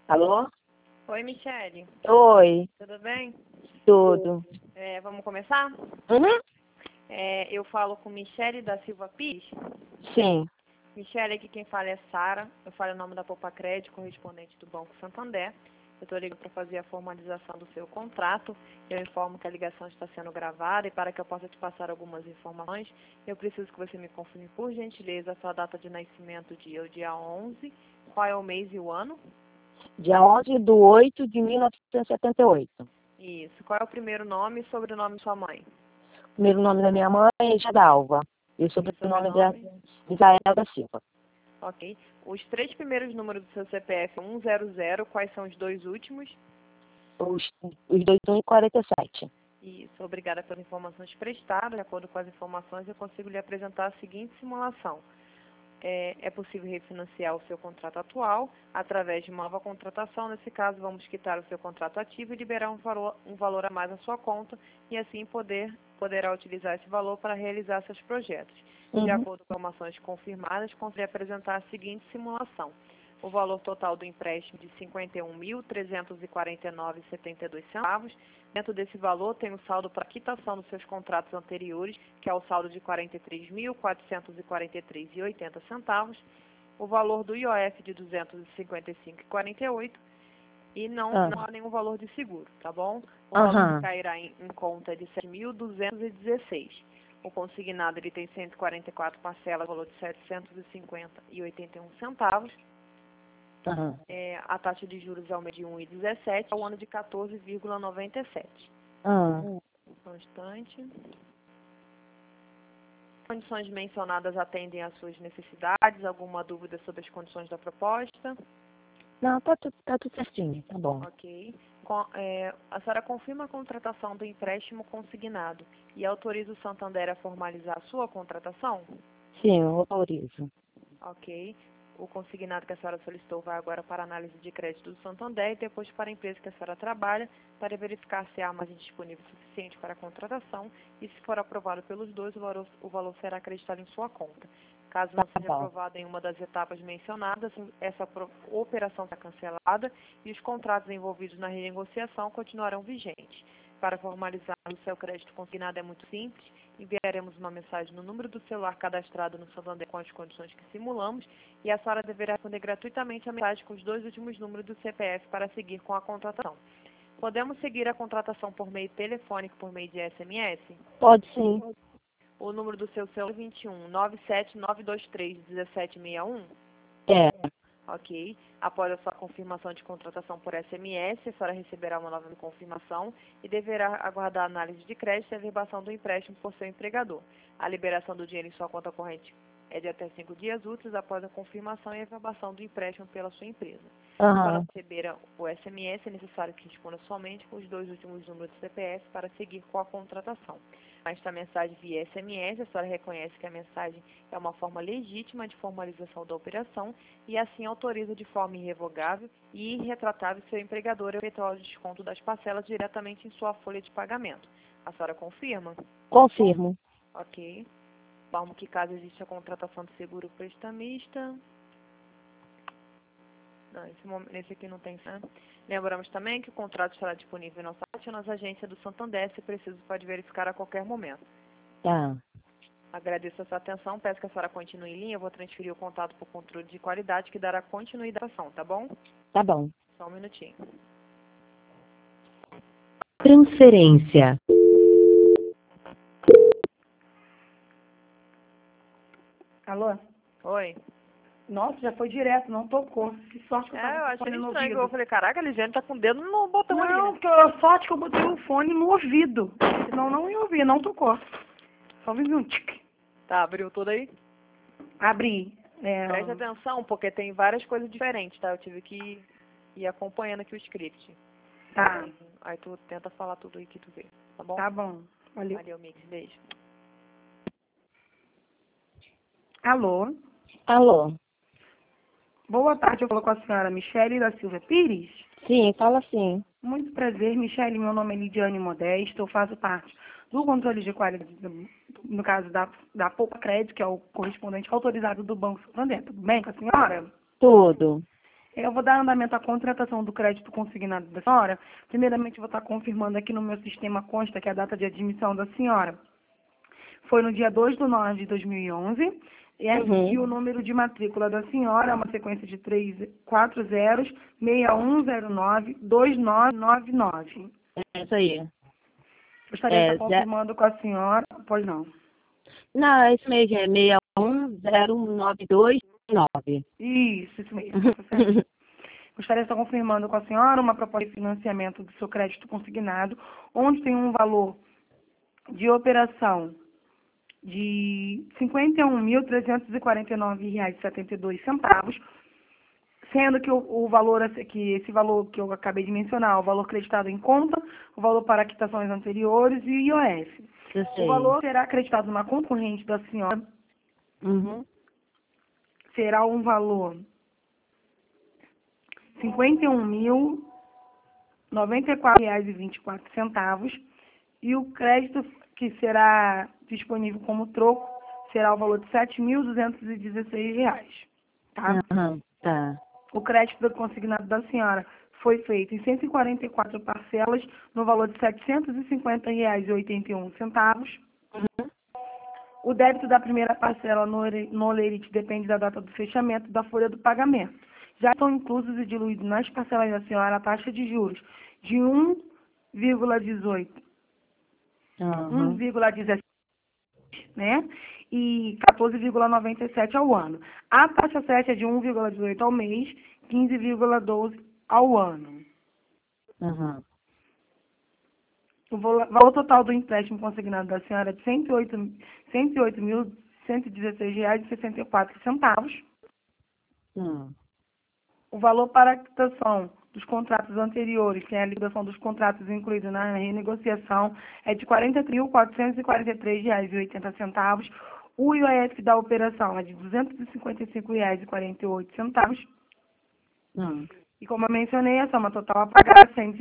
Alô? Oi, Michele. Oi, Tudo bem? tudo. Vamos começar? Uhum. Eu falo com Michele da Silva Pires. Sim. Michele, aqui quem fala é Sara. Eu falo o nome da Poupa Crédito, correspondente do Banco Santander. Eu estou ligando para fazer a formalização do seu contrato. Eu informo que a ligação está sendo gravada e para que eu possa te passar algumas informações, eu preciso que você me confirme, por gentileza, a sua data de nascimento, o dia 11, qual é o mês e o ano? Dia 11/8/1978. Isso. Qual é o primeiro nome e sobrenome de sua mãe? O primeiro nome da minha mãe é Jadalva. E o E sobrenome sobrenome? é Isael da Silva. Ok. Os três primeiros números do seu CPF 100, quais são os dois últimos? Os dois 1 e 47. Isso, obrigada pelas informações prestadas. De acordo com as informações, eu consigo lhe apresentar a seguinte simulação. É possível refinanciar o seu contrato atual através de uma nova contratação. Nesse caso, vamos quitar o seu contrato ativo e liberar um valor a mais na sua conta e assim poderá utilizar esse valor para realizar seus projetos. De Uhum. acordo com informações confirmadas, consegui apresentar a seguinte simulação. O valor total do empréstimo de R$ 51.349,72. Dentro desse valor tem o saldo para quitação dos seus contratos anteriores, que é o saldo de R$ 43.443,80. O valor do IOF de R$ 255,48 e não há nenhum valor de seguro, tá bom? O valor que cairá em conta é de R$ 7.216. O consignado ele tem 144 parcelas, valor de R$ 750,81. A taxa de juros é o mês de 1,17, ao ano de 14,97. Constante. Condições mencionadas atendem às suas necessidades? Alguma dúvida sobre as condições da proposta? Não, tá tudo certinho, tá bom. Ok. A senhora confirma a contratação do empréstimo consignado e autoriza o Santander a formalizar a sua contratação? Sim, eu autorizo. Ok. O consignado que a senhora solicitou vai agora para a análise de crédito do Santander e depois para a empresa que a senhora trabalha para verificar se há margem disponível suficiente para a contratação e se for aprovado pelos dois, o valor será acreditado em sua conta. Caso não seja aprovado em uma das etapas mencionadas, essa operação está cancelada e os contratos envolvidos na renegociação continuarão vigentes. Para formalizar o seu crédito consignado é muito simples. Enviaremos uma mensagem no número do celular cadastrado no Santander com as condições que simulamos e a senhora deverá responder gratuitamente a mensagem com os dois últimos números do CPF para seguir com a contratação. Podemos seguir a contratação por meio telefônico, por meio de SMS? Pode sim. O número do seu celular é 21 97923 1761? É. Ok. Após a sua confirmação de contratação por SMS, a senhora receberá uma nova confirmação e deverá aguardar a análise de crédito e a verbação do empréstimo por seu empregador. A liberação do dinheiro em sua conta corrente é de até 5 dias úteis após a confirmação e a verbação do empréstimo pela sua empresa. Para receber o SMS, é necessário que responda somente com os dois últimos números do CPF para seguir com a contratação. Esta mensagem via SMS, a senhora reconhece que a mensagem é uma forma legítima de formalização da operação e assim autoriza de forma irrevogável e irretratável seu empregador a efetuar o desconto das parcelas diretamente em sua folha de pagamento. A senhora confirma? Confirmo. Ok. Informo que caso exista a contratação de seguro prestamista... Não, nesse aqui não tem, né? Lembramos também que o contrato estará disponível no site ou nas agências do Santander, se preciso pode verificar a qualquer momento. Tá. Agradeço a sua atenção, peço que a senhora continue em linha, eu vou transferir o contato para o controle de qualidade que dará continuidade à ação, tá bom? Tá bom. Só um minutinho. Transferência. Alô? Oi. Nossa, já foi direto, não tocou. Que sorte que eu tava Eu com o achei fone no estranho, ouvido. eu falei, caraca, a Lisiane tá com o dedo no botão ali, Não, né? porque sorte que eu botei o fone no ouvido. Senão não ia ouvir, não tocou. Só vi um tique. Tá, abriu tudo aí? Abri. Preste atenção, porque tem várias coisas diferentes, tá? Eu tive que ir acompanhando aqui o script. Tá. Aí tu tenta falar tudo aí que tu vê, tá bom? Tá bom. Valeu. Valeu, Mix, beijo. Alô? Alô? Boa tarde, eu falo com a senhora Michele da Silva Pires. Sim, fala sim. Muito prazer, Michele. Meu nome é Lidiane Modesto. Eu faço parte do controle de qualidade, no caso da Poupa Crédito, que é o correspondente autorizado do Banco Santander. Tudo bem com a senhora? Tudo. Eu vou dar andamento à contratação do crédito consignado da senhora. Primeiramente, vou estar confirmando aqui no meu sistema consta que a data de admissão da senhora foi no dia 2/9/2011. E o número de matrícula da senhora é uma sequência de 340-6109-2999. É isso aí. Gostaria de estar confirmando com a senhora. Pois não. Não, é isso mesmo, é 610929. Isso mesmo. Tá certo. Gostaria de estar confirmando com a senhora uma proposta de financiamento do seu crédito consignado, onde tem um valor de operação de R$ 51.349,72, sendo que o valor, que esse valor que eu acabei de mencionar, o valor creditado em conta, o valor para quitações anteriores e o IOF. O valor será acreditado na conta corrente da senhora. Será um valor R$ 51.094,24, e o crédito que será disponível como troco será o valor de R$ 7.216. Tá? Tá. O crédito consignado da senhora foi feito em 144 parcelas no valor de R$ 750,81. O débito da primeira parcela no Olerite depende da data do fechamento da folha do pagamento. Já estão inclusos e diluídos nas parcelas da senhora a taxa de juros de 1,18, 1,17, né? E 14,97 ao ano. A taxa 7 é de 1,18 ao mês, 15,12 ao ano. O valor total do empréstimo consignado da senhora é de R$ 108.116,64. O valor para a quitação dos contratos anteriores, que é a liquidação dos contratos incluídos na renegociação, é de R$ 40.443,80. O IOF da operação é de R$ 255,48. E como eu mencionei, a soma total a pagar é R$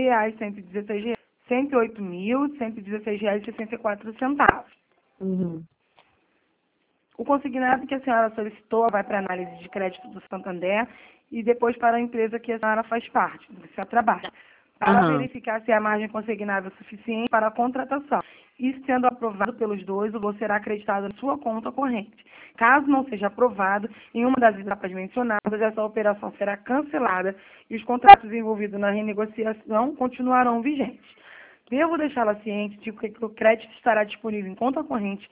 108.116,64. O consignado que a senhora solicitou vai para a análise de crédito do Santander e depois para a empresa que a senhora faz parte, do seu trabalho, para verificar se a margem consignável é suficiente para a contratação. Isso sendo aprovado pelos dois, o valor será acreditado na sua conta corrente. Caso não seja aprovado, em uma das etapas mencionadas, essa operação será cancelada e os contratos envolvidos na renegociação continuarão vigentes. Devo deixá-la ciente de que o crédito estará disponível em conta corrente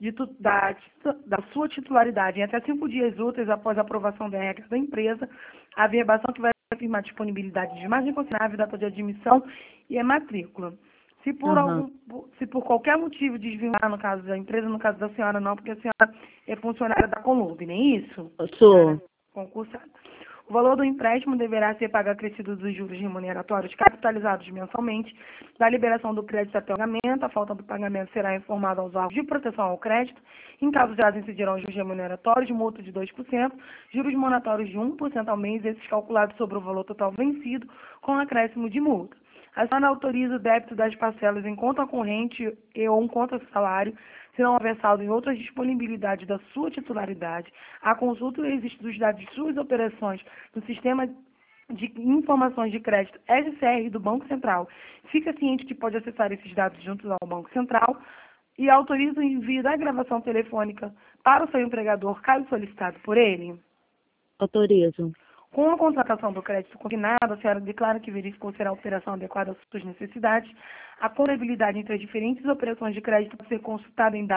da sua titularidade em até 5 dias úteis após a aprovação da regra da empresa, a verbação que vai afirmar disponibilidade de margem consignável, data de admissão e a matrícula. Se por qualquer motivo desvincular, no caso da empresa, no caso da senhora não, porque a senhora é funcionária da Conlub, nem isso? Eu sou. Concursada. O valor do empréstimo deverá ser pago acrescido dos juros remuneratórios capitalizados mensalmente, da liberação do crédito até o pagamento. A falta do pagamento será informada aos órgãos de proteção ao crédito. Em caso de incidirão juros remuneratórios, multa de 2%, juros moratórios de 1% ao mês, esses calculados sobre o valor total vencido, com acréscimo de multa. A senhora autoriza o débito das parcelas em conta corrente ou em conta salário, se não houver saldo em outras disponibilidades da sua titularidade. A consulta e registro dos dados de suas operações no sistema de informações de crédito SCR do Banco Central. Fica ciente que pode acessar esses dados juntos ao Banco Central e autoriza o envio da gravação telefônica para o seu empregador, caso solicitado por ele. Autorizo. Com a contratação do crédito consignado, a senhora declara que verificou ser a operação adequada às suas necessidades. A comparabilidade entre as diferentes operações de crédito pode ser consultada em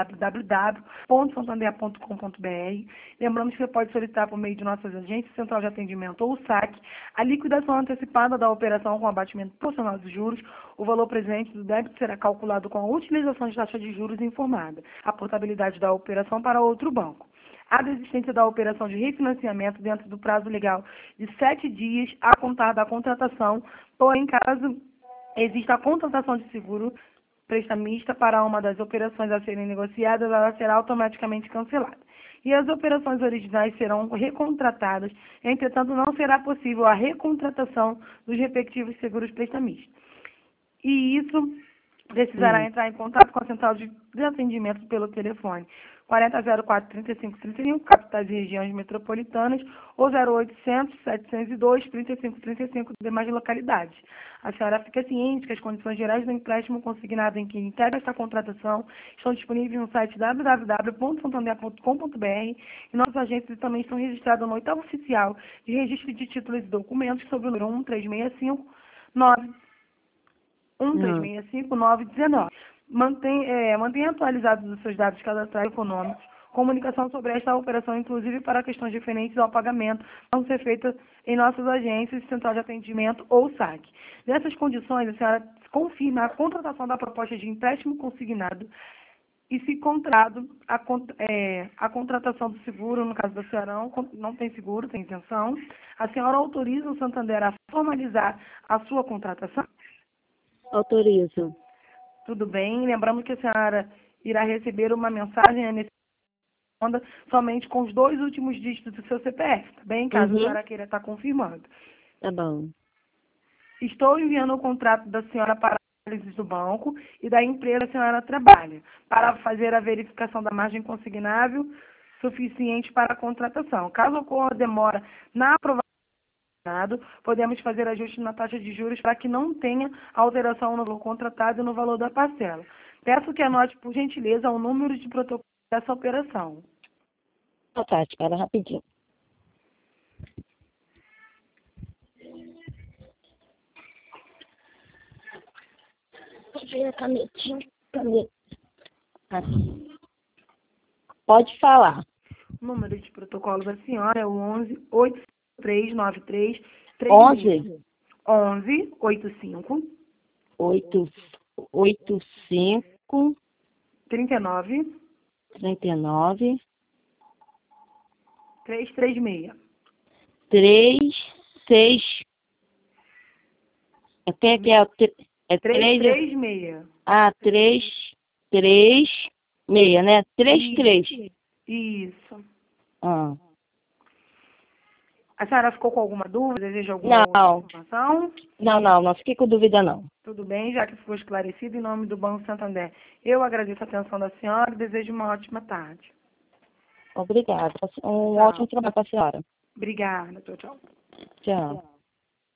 www.santander.com.br. Lembramos que você pode solicitar por meio de nossas agências, Central de Atendimento ou SAC, a liquidação antecipada da operação com abatimento proporcional dos juros. O valor presente do débito será calculado com a utilização de taxa de juros informada. A portabilidade da operação para outro banco. A desistência da operação de refinanciamento dentro do prazo legal de 7 dias a contar da contratação, porém, caso exista a contratação de seguro prestamista para uma das operações a serem negociadas, ela será automaticamente cancelada. E as operações originais serão recontratadas, entretanto, não será possível a recontratação dos respectivos seguros prestamistas. E isso precisará entrar em contato com a central de atendimento pelo telefone 4004-3535, capitais e regiões metropolitanas, ou 0800-702-3535, demais localidades. A senhora fica ciente que as condições gerais do empréstimo consignado em que integra esta contratação estão disponíveis no site www.santander.com.br e nossos agentes também estão registrados no 8º oficial de registro de títulos e documentos sob o número 1365919. Mantenha atualizados os seus dados cadastrais econômicos. Comunicação sobre esta operação, inclusive para questões referentes ao pagamento, vão ser feitas em nossas agências, central de atendimento ou SAC. Nessas condições, a senhora confirma a contratação da proposta de empréstimo consignado e, se contrado, a contratação do seguro, no caso da senhora não tem seguro, tem isenção, a senhora autoriza o Santander a formalizar a sua contratação? Autorizo. Tudo bem. Lembrando que a senhora irá receber uma mensagem nesse somente com os 2 últimos dígitos do seu CPF, tá bem? Caso a senhora queira estar confirmando. Tá bom. Estou enviando o contrato da senhora para a análise do banco e da empresa que a senhora trabalha, para fazer a verificação da margem consignável suficiente para a contratação. Caso ocorra demora na aprovação, podemos fazer ajuste na taxa de juros para que não tenha alteração no valor contratado e no valor da parcela. Peço que anote, por gentileza, o número de protocolo dessa operação. Tá, espera rapidinho. Pode a canetinha. Aqui. Pode falar. O número de protocolo da senhora é o 11-8393-36. 11? 11-85. 85. 39. 39. 336. 36. Até que é o 336. Ah, 336, né? 33. Isso. Ah. A senhora ficou com alguma dúvida? Deseja alguma outra informação? Não fiquei com dúvida, não. Tudo bem, já que ficou esclarecido, em nome do Banco Santander. Eu agradeço a atenção da senhora e desejo uma ótima tarde. Obrigada. Ótimo trabalho para a senhora. Obrigada. Tchau. Tchau.